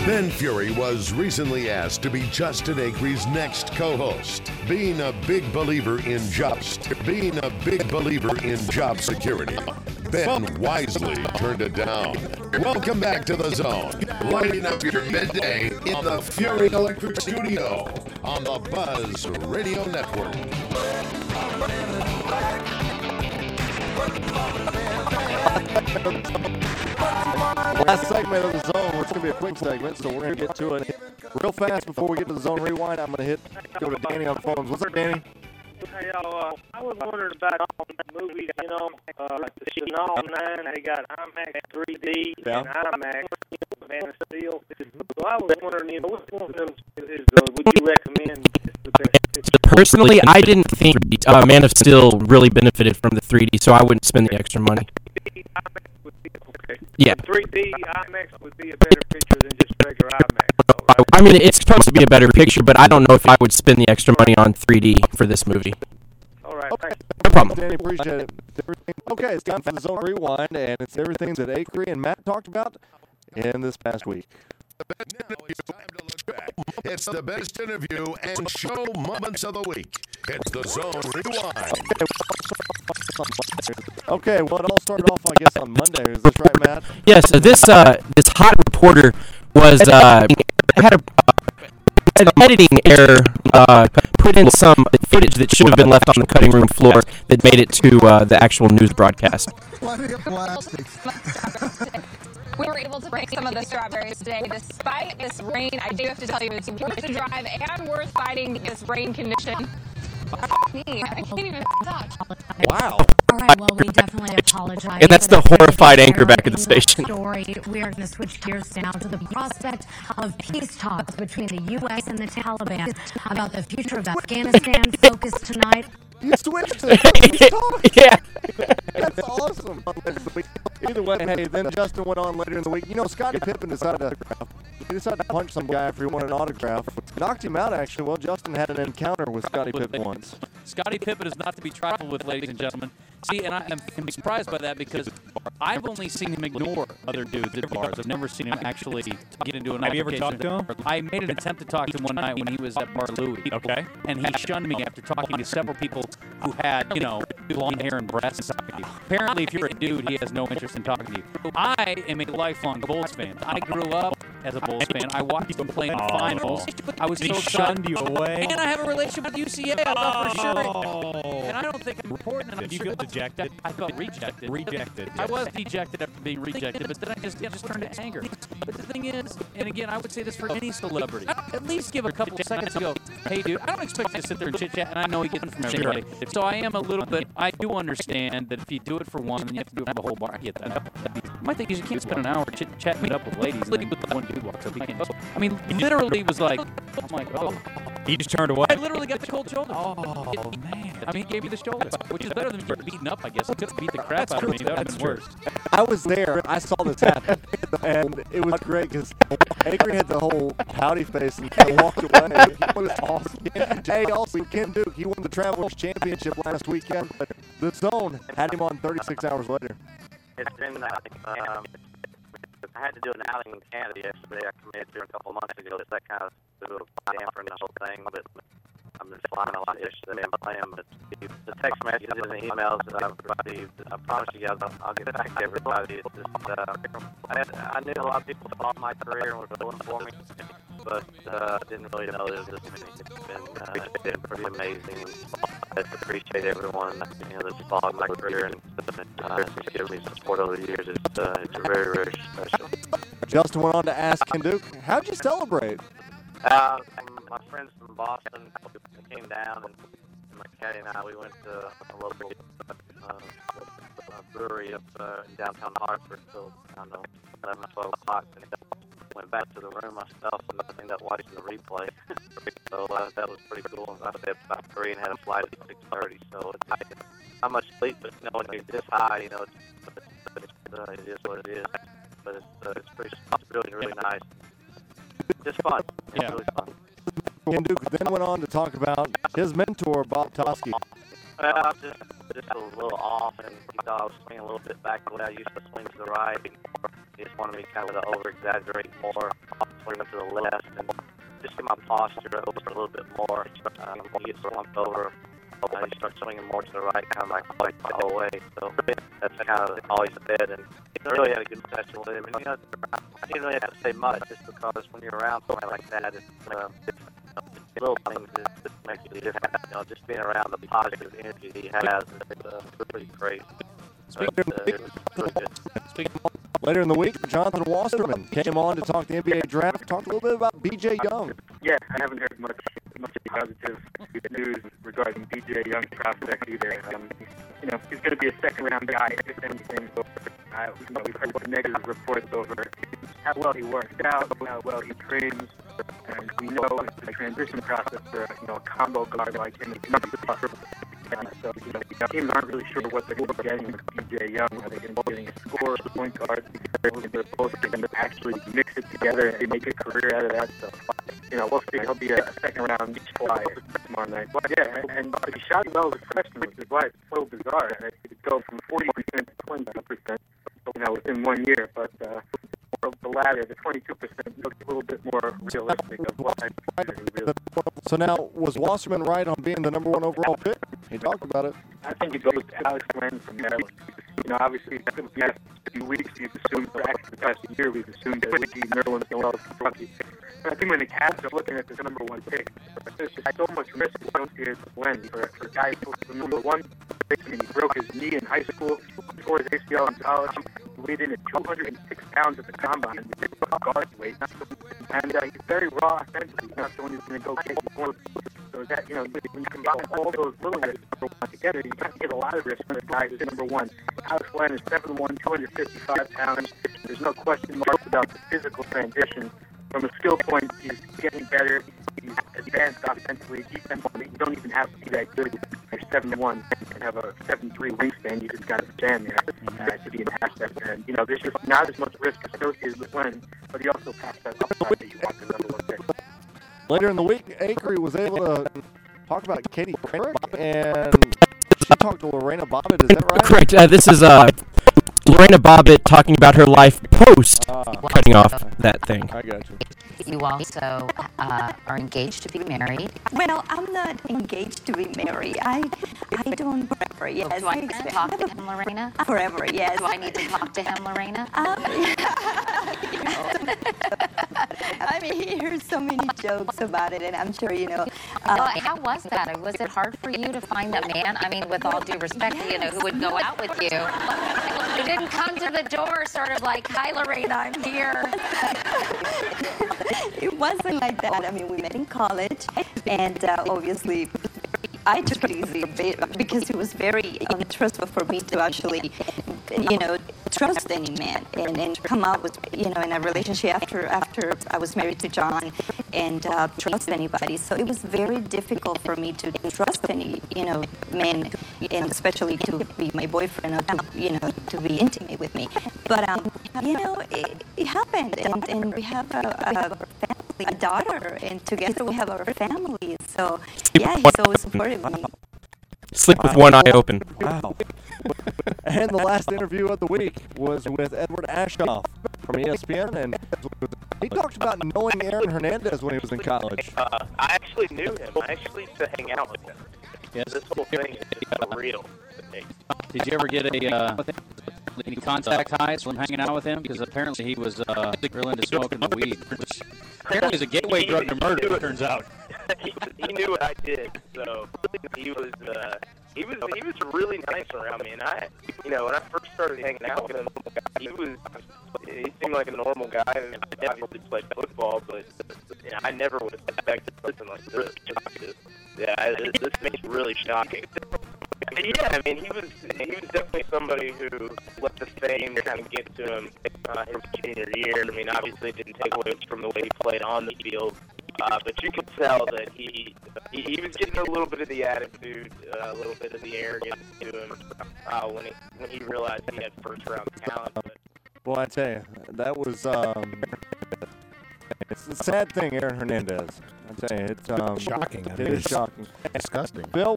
Ben Fury was recently asked to be Justin Acree's next co-host, being a big believer in job security. Ben wisely turned it down. Welcome back to The Zone, lighting up your midday in the Fury Electric Studio on the Buzz Radio Network. Last segment of The Zone. It's going to be a quick segment, so we're going to get to it real fast before we get to The Zone Rewind. I'm going to go to Danny on the phones. What's up, Danny? Hey, y'all, I was wondering about that movie, like the Chanel 9, they got IMAX 3D and IMAX, Man of Steel. So I was wondering, which one of them would you recommend the best picture? Personally, I didn't think Man of Steel really benefited from the 3D, so I wouldn't spend the extra money. Yeah. 3D IMAX would be a better picture than just regular IMAX. Right? I mean, it's supposed to be a better picture, but I don't know if I would spend the extra money on 3D for this movie. All right, thanks. No problem. Danny, appreciate it. Okay, it's time for The Zone Rewind, and it's everything that Acree and Matt talked about in this past week. Now it's time to look back. It's the best interview and show moments of the week. It's The Zone Rewind. Okay, well, it all started off, I guess, on Monday. Is this right, Matt? Yes, this hot reporter was had an editing error, put in some footage that should have been left on the cutting room floor that made it to the actual news broadcast. We were able to bring some of the strawberries today. Despite this rain, I do have to tell you, it's worth the drive and worth fighting this rain condition. Me, I can't even talk. Wow. All right, well, we definitely apologize. And that's the horrified anchor back at the station. Story. We are going to switch gears now to the prospect of peace talks between the U.S. and the Taliban about the future of Afghanistan. Focus tonight. You switched to Yeah. That's awesome. Either way, hey, then Justin went on later in the week. Scottie Pippen decided to punch some guy after he wanted an autograph. Knocked him out, actually. Well, Justin had an encounter with Scottie Pippen once. Scottie Pippen is not to be trifled with, ladies and gentlemen. See, and I am surprised by that because I've only seen him ignore other dudes at bars. I've never seen him actually get into an altercation. Have you ever talked to him? I made an attempt to talk to him one night when he was at Bar Louie. Okay. And he shunned me after talking to several people who had, blonde hair and breasts. Apparently, if you're a dude, he has no interest in talking to you. I am a lifelong Bulls fan. I grew up as a Bulls fan. I watched them play in the finals. I was so shunned you away. And I have a relationship with UCA. I thought for sure. And I don't think I'm important. And I'm Did you sure feel dejected? I felt rejected. Rejected. I was dejected after being rejected, but then I just turned to anger. But the thing is, and again, I would say this for any celebrity, at least give a couple seconds to go, hey, dude, I don't expect you to sit there and chit-chat, and I know he gets it from everybody. So I am a little bit, I do understand that if you do it for one, then you have to do it for the whole bar. I get that. My thing is you can't spend an hour chatting it up with ladies, and then one dude walks up. He can't. I mean, literally was like, I'm like, oh. He just turned away. I literally got the cold shoulder. Oh, man. I mean, he gave me the shoulder, which is better than getting beaten up, I guess. He could have beat the crap out of me. That would have been worse. I was there. I saw this happen. And it was great because Acree had the whole pouty face and kind of walked away. It was awesome. Hey, also, Ken Duke, he won the Travelers Championship last weekend. But The Zone had him on 36 hours later. It's been, I had to do an outing in Canada yesterday. I committed to a couple months ago. It's that kind of dampering the whole thing. But I've been flying a lot yesterday. I'm playing, but the text messages and emails that I've received, I promise you guys, I'll get back to everybody. It's just, I knew a lot of people followed my career and were pulling for me, but didn't really know there was this many. It's been pretty amazing. I just appreciate everyone that's followed my career and just given me some support over the years. It's very, very special. Justin went on to ask Ken Duke, how'd you celebrate? My friends from Boston came down, and my caddy and I, we went to a local brewery up in downtown Hartford till, 11 or 12 o'clock, and went back to the room myself and ended up watching the replay. So that was pretty cool. I stayed up about 3 and had a flight at 6:30, so it's not much sleep, but when you're this high, it is what it is. But it's really, really nice. Just fun. It's really fun. Ken Duke then went on to talk about his mentor, Bob Toski. Well, just a little off, and he thought I was swinging a little bit back the way I used to swing to the right. He just wanted me kind of to over-exaggerate more. swing to the left and just get my posture over a little bit more. When he gets slumped over, he starts swinging more to the right, kind of like the whole way. So that's kind of always said. And I really had a good session with him. And, you know, I didn't really have to say much just because when you're around somebody like that, it's little things that just makes you different. You know, just being around the positive energy he has is pretty great. Later in the week, Jonathan Wasserman came on to talk the NBA draft, talked a little bit about B.J. Young. Yeah, I haven't heard much positive news regarding B.J. Young's prospect either. You know, he's going to be a second-round guy, if anything. We've heard some negative reports over how well he works out, how well he trains, and we know the transition process for a combo guard like him is not tough. So, teams aren't really sure what they're going to be getting with B.J. Young. Are they going to be getting a scorer, a point guard? They're both going to actually mix it together and make a career out of that. So, we'll see. He'll be a second-round flyer tomorrow night. But, yeah, and he shot well as a freshman, which is why it's so bizarre. He could go from 40% to 22%, within 1 year. But the latter, the 22%, looks a little bit more realistic of what I really. So now, was Wasserman right on being the number 1 overall pick? He talked about it. I think it goes to Alex Len from Maryland. Obviously, the past few weeks, we've assumed, or actually the past year, we've assumed that it would be Maryland as well as Kentucky. But I think when the Cavs are looking at this number 1 pick, there's just so much risk associated with Len for a guy who's the number 1 pick. I mean, he broke his knee in high school, tore his ACL in college, weighed in at 206 pounds at the combine, guard weight, and he's very raw offensively. He's not someone who's going to go get you more. So that, when you combine all those little risks together, you can't get a lot of risk from the guy who's number 1. Alex Len is 7'1", 255 pounds. There's no question marks about the physical transition. From a skill point, he's getting better. He's advanced offensively. Defensively, you don't even have to be that good. You're 7'1" and have a 7'3" wingspan. You just got to stand there to be an asset. And, there's just not as much risk associated with Len, but he also passed that upside that you want the number 1 pick. Later in the week, Acri was able to talk about Katie Couric, and she talked to Lorena Bobbitt. Is that right? Correct. This is Lorena Bobbitt talking about her life post cutting off that thing. I got you. You also are engaged to be married. Well, I'm not engaged to be married. I don't forever, yes. Do I need to talk to him, Lorena? Forever, yes. Do I need to talk to him, Lorena? I mean, he hears so many jokes about it, and I'm sure, how was that? Was it hard for you to find a man, I mean, with all due respect, who would go out with you? Who didn't come to the door sort of like, hi, Lorena, I'm here. It wasn't like that. I mean, we met in college, and obviously, I took it easy because it was very untrustful for me to actually, trust any man and come out with, in a relationship after I was married to John and trust anybody. So it was very difficult for me to trust any, man, and especially to be my boyfriend or to be intimate with me. But, it happened, and we have a daughter, and together we have our family. So, yeah, he's always supported me. Sleep with one eye open. Wow. And the last interview of the week was with Edward Aschoff from ESPN, and he talked about knowing Aaron Hernandez when he was in college. I actually knew him. I actually used to hang out with him. Yes. This whole thing is real. Did you ever get any contact highs from hanging out with him? Because apparently he was real into smoking the weed, which apparently is a gateway drug to murder, it turns out. He knew what I did, so he was really nice around me. And when I first started hanging out with him, he seemed like a normal guy. He obviously played football, but I never would have expected something like this. This makes me really shocking. Yeah, I mean, he was definitely somebody who let the fame kind of get to him his senior year. I mean, obviously it didn't take away from the way he played on the field, but you could tell that he was getting a little bit of the attitude, a little bit of the arrogance to him when he realized he had first-round talent. Well, I tell you, that was it's a sad thing, Aaron Hernandez. I tell you, it's shocking. It is shocking. Disgusting. Bill.